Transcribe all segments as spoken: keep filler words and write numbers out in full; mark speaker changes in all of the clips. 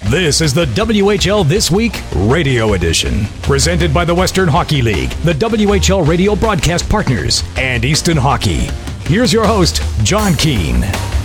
Speaker 1: This is the W H L This Week Radio Edition, presented by the Western Hockey League, the W H L radio broadcast partners, and Easton Hockey. Here's your host, John Keane.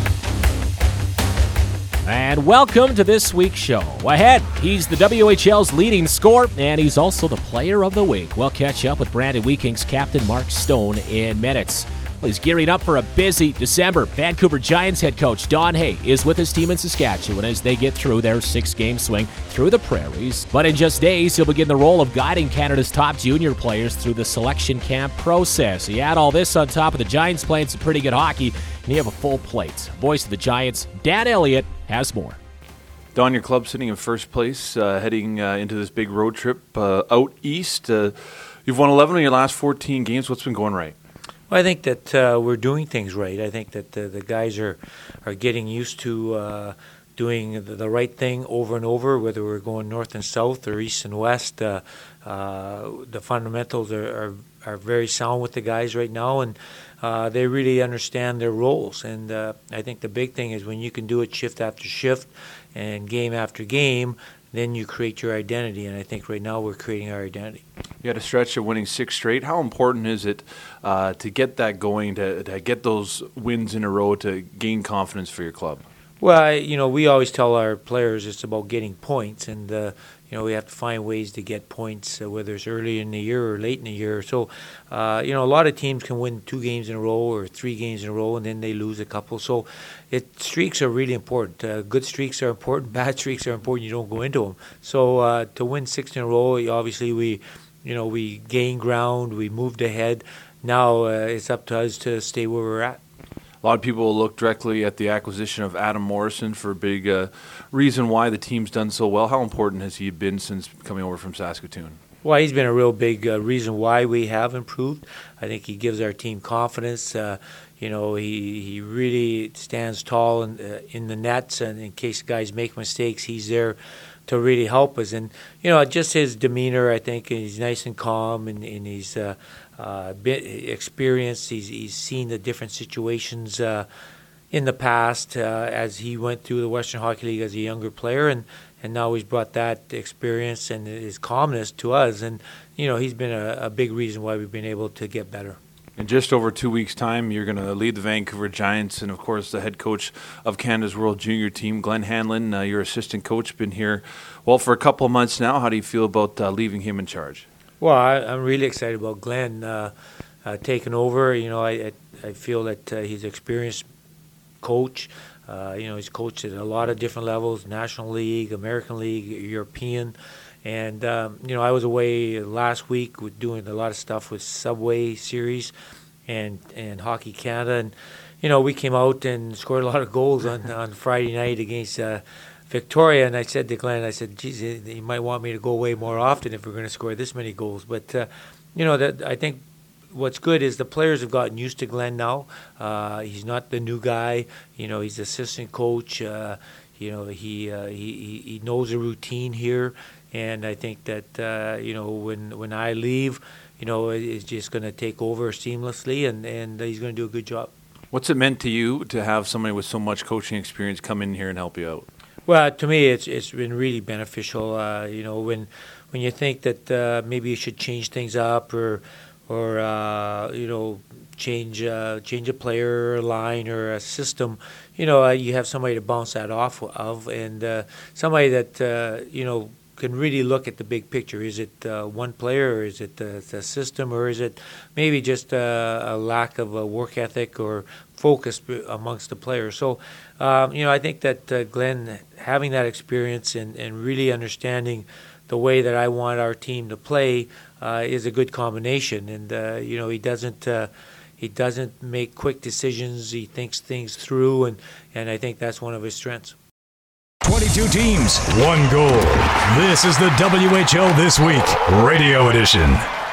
Speaker 2: And welcome to this week's show. Ahead, he's the W H L's leading scorer, and he's also the player of the week. We'll catch up with Brandon Wheatking's captain Mark Stone in minutes. Well, he's gearing up for a busy December. Vancouver Giants head coach Don Hay is with his team in Saskatchewan as they get through their six-game swing through the prairies. But in just days, he'll begin the role of guiding Canada's top junior players through the selection camp process. You add all this on top of the Giants playing some pretty good hockey, and you have a full plate. Voice of the Giants, Dan Elliott, has more.
Speaker 3: Don, your club sitting in first place, uh, heading uh, into this big road trip uh, out east. Uh, you've won eleven of your last fourteen games. What's been going right?
Speaker 4: Well, I think that uh, we're doing things right. I think that the, the guys are, are getting used to uh, doing the, the right thing over and over, whether we're going north and south or east and west. Uh, uh, the fundamentals are, are, are very sound with the guys right now, and uh, they really understand their roles. And uh, I think the big thing is when you can do it shift after shift and game after game, then you create your identity, and I think right now we're creating our identity.
Speaker 3: You had a stretch of winning six straight. How important is it uh, to get that going, to, to get those wins in a row, to gain confidence for your club?
Speaker 4: Well, I, you know, we always tell our players it's about getting points, and uh, you know, we have to find ways to get points, uh, whether it's early in the year or late in the year. So, uh, you know, a lot of teams can win two games in a row or three games in a row, and then they lose a couple. So, it streaks are really important. Uh, good streaks are important. Bad streaks are important. You don't go into them. So, uh, to win six in a row, obviously we, you know, we gained ground. We moved ahead. Now uh, it's up to us to stay where we're at.
Speaker 3: A lot of people will look directly at the acquisition of Adam Morrison for a big uh, reason why the team's done so well. How important has he been since coming over from Saskatoon?
Speaker 4: Well, he's been a real big uh, reason why we have improved. I think he gives our team confidence. Uh, you know, he he really stands tall in, uh, in the nets, and in case guys make mistakes, he's there to really help us. And, you know, just his demeanor, I think, he's nice and calm, and, and he's uh, uh, been experienced. He's, he's seen the different situations uh, in the past uh, as he went through the Western Hockey League as a younger player, and, and now he's brought that experience and his calmness to us. And, you know, he's been a, a big reason why we've been able to get better.
Speaker 3: In just over two weeks' time, you're going to lead the Vancouver Giants and, of course, the head coach of Canada's World Junior Team, Glenn Hanlon, uh, your assistant coach, been here, well, for a couple of months now. How do you feel about uh, leaving him in charge?
Speaker 4: Well, I, I'm really excited about Glenn uh, uh, taking over. You know, I I, I feel that uh, he's an experienced coach. Uh, you know, he's coached at a lot of different levels, National League, American League, European. And, um, you know, I was away last week with doing a lot of stuff with Subway Series and, and Hockey Canada. And, you know, we came out and scored a lot of goals on, on Friday night against uh, Victoria. And I said to Glenn, I said, geez, you might want me to go away more often if we're going to score this many goals. But, uh, you know, that I think what's good is the players have gotten used to Glenn now. Uh, he's not the new guy. You know, he's assistant coach. Uh, you know, he, uh, he he knows a routine here. And I think that, uh, you know, when when I leave, you know, it's just going to take over seamlessly, and, and he's going to do a good job.
Speaker 3: What's it meant to you to have somebody with so much coaching experience come in here and help you out?
Speaker 4: Well, to me, it's it's been really beneficial. Uh, you know, when when you think that uh, maybe you should change things up or, or uh, you know, change uh, change a player, or a line, or a system, you know, uh, you have somebody to bounce that off of, and uh, somebody that, uh, you know, can really look at the big picture. Is it uh, one player, or is it the, the system, or is it maybe just a, a lack of a work ethic or focus amongst the players? So, um, you know, I think that uh, Glenn, having that experience and, and really understanding the way that I want our team to play uh, is a good combination. And, uh, you know, he doesn't uh, he doesn't make quick decisions. He thinks things through, and, and I think that's one of his strengths.
Speaker 1: twenty-two teams, one goal. This is the W H L This Week Radio Edition.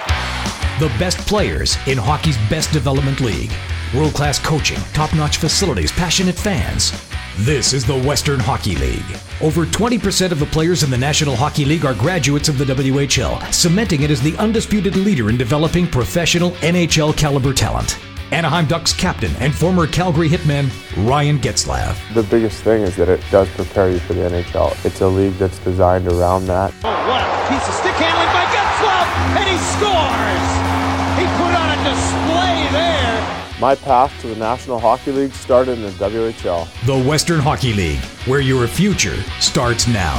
Speaker 1: The best players in hockey's best development league. World-class coaching, top-notch facilities, passionate fans. This is the Western Hockey League. Over twenty percent of the players in the National Hockey League are graduates of the W H L, cementing it as the undisputed leader in developing professional N H L caliber talent. Anaheim Ducks captain and former Calgary Hitman Ryan Getzlaf.
Speaker 5: The biggest thing is that it does prepare you for the N H L. It's a league that's designed around that.
Speaker 6: Oh, what a piece of stick handling by Getzlaf, and he scores! He put on a display there.
Speaker 5: My path to the National Hockey League started in the W H L.
Speaker 1: The Western Hockey League, where your future starts now.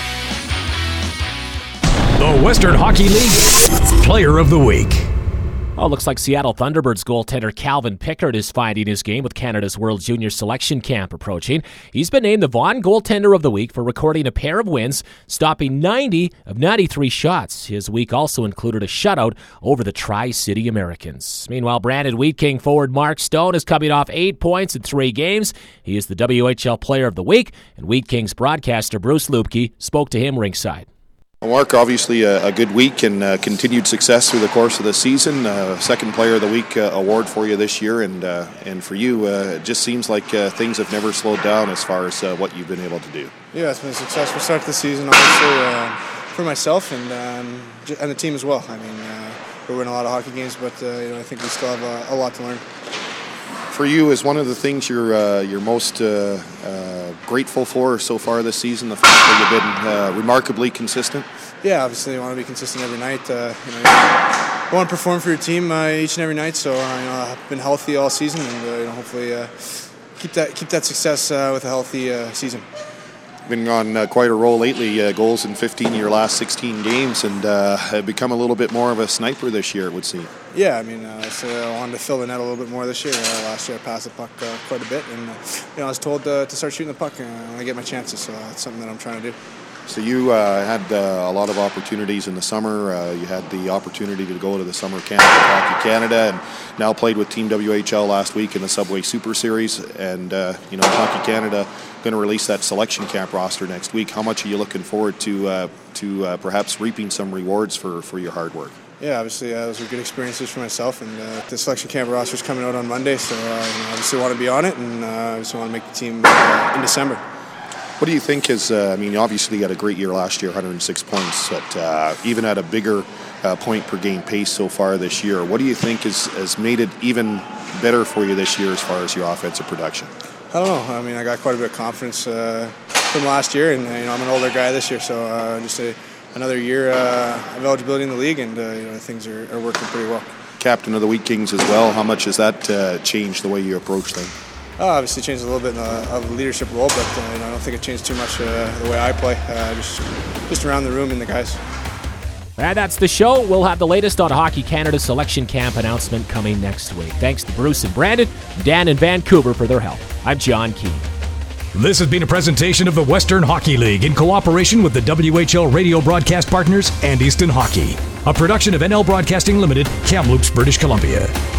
Speaker 1: The Western Hockey League Player of the Week.
Speaker 2: Oh, looks like Seattle Thunderbirds goaltender Calvin Pickard is finding his game with Canada's World Junior Selection Camp approaching. He's been named the Vaughan Goaltender of the Week for recording a pair of wins, stopping ninety of ninety-three shots. His week also included a shutout over the Tri-City Americans. Meanwhile, Brandon Wheat King forward Mark Stone is coming off eight points in three games. He is the W H L Player of the Week, and Wheat King's broadcaster Bruce Lupke spoke to him ringside.
Speaker 7: Mark, obviously a, a good week and uh, continued success through the course of the season. Uh, second Player of the Week uh, award for you this year, and uh, and for you, uh, it just seems like uh, things have never slowed down as far as uh, what you've been able to do.
Speaker 8: Yeah, it's been a successful start to the season, obviously, uh, for myself and um, and the team as well. I mean, uh, we're winning a lot of hockey games, but uh, you know, I think we still have a, a lot to learn.
Speaker 7: For you, is one of the things you're uh, you're most uh, uh, grateful for so far this season, the fact that you've been uh, remarkably consistent?
Speaker 8: Yeah, obviously you want to be consistent every night. Uh, you know, you want to perform for your team uh, each and every night. So uh, you know, I've been healthy all season, and uh, you know, hopefully uh, keep that keep that success uh, with a healthy uh, season.
Speaker 7: Been on uh, quite a roll lately, uh, goals in fifteen of your last sixteen games, and uh, have become a little bit more of a sniper this year, it would seem.
Speaker 8: Yeah, I mean, uh, so I wanted to fill the net a little bit more this year. Uh, last year I passed the puck uh, quite a bit, and uh, you know, I was told uh, to start shooting the puck uh, when I get my chances, so that's something that I'm trying to do.
Speaker 7: So you uh, had uh, a lot of opportunities in the summer. Uh, you had the opportunity to go to the summer camp with Hockey Canada, and now played with Team W H L last week in the Subway Super Series. And uh, you know, Hockey Canada going to release that selection camp roster next week. How much are you looking forward to uh, to uh, perhaps reaping some rewards for, for your hard work?
Speaker 8: Yeah, obviously uh, those were good experiences for myself, and uh, the selection camp roster is coming out on Monday, so uh, you know, obviously want to be on it, and uh, obviously want to make the team uh, in December.
Speaker 7: What do you think is, uh, I mean, you obviously had a great year last year, one hundred six points, but uh, even at a bigger uh, point per game pace so far this year, what do you think is, has made it even better for you this year as far as your offensive production?
Speaker 8: I don't know. I mean, I got quite a bit of confidence uh, from last year, and you know, I'm an older guy this year, so uh, just a, another year uh, of eligibility in the league, and uh, you know, things are, are working pretty well. Captain
Speaker 7: of the Wheat Kings as well. How much has that uh, changed the way you approach things?
Speaker 8: Uh, obviously changed a little bit in the, of a leadership role, but uh, you know, I don't think it changed too much uh, the way I play. Uh, just, just around the room and the guys.
Speaker 2: And that's the show. We'll have the latest on Hockey Canada selection camp announcement coming next week. Thanks to Bruce and Brandon, Dan in Vancouver for their help. I'm John Keane.
Speaker 1: This has been a presentation of the Western Hockey League in cooperation with the W H L radio broadcast partners and Easton Hockey. A production of N L Broadcasting Limited, Kamloops, British Columbia.